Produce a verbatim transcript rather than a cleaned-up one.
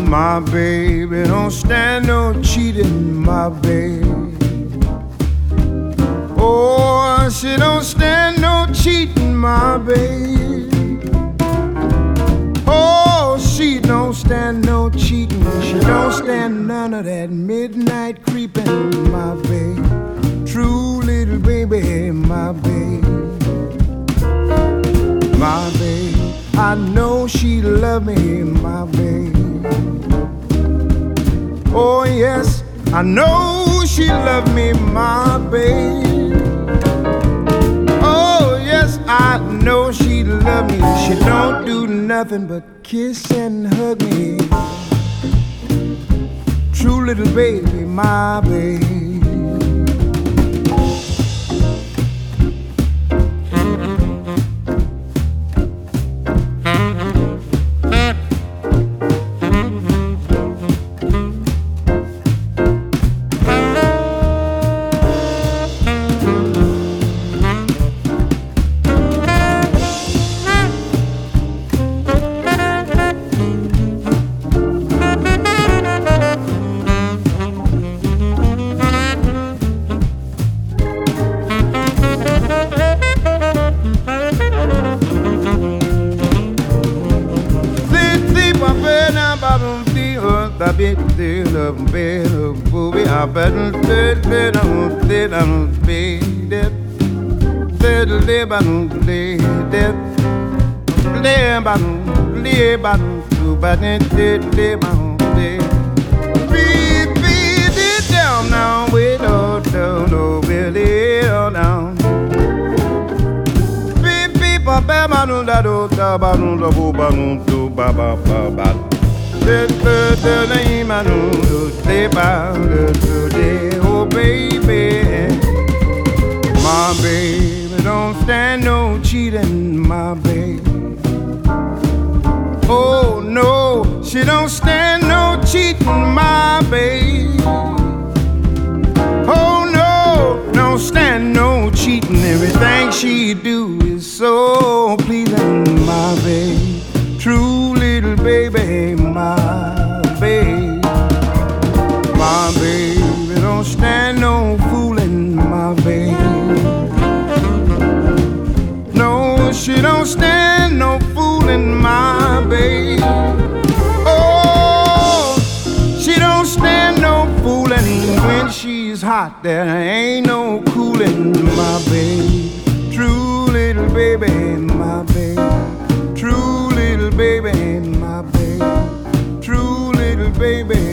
My baby don't stand no cheating, my baby. Oh, she don't stand no cheating, my baby. Oh, she don't stand no cheating. She don't stand none of that midnight creeping, my baby. True little baby, my baby. My baby, I know she love me, my baby. Oh yes, I know she love me, my baby. Oh yes, I know she love me. She don't do nothing but kiss and hug me. True little baby, my baby. Oh baby, my baby don't stand no cheating, my baby. Oh no, she don't stand no cheating, my baby. Oh no, don't stand no cheating. Everything she do is so pleasing, my baby. True little baby, my baby. My baby don't stand no fooling, my baby. No, she don't stand no fooling, my baby. Oh, she don't stand no fooling. When she's hot, there ain't no cooling, my baby. True little baby, my baby. True little baby, my baby. True little baby.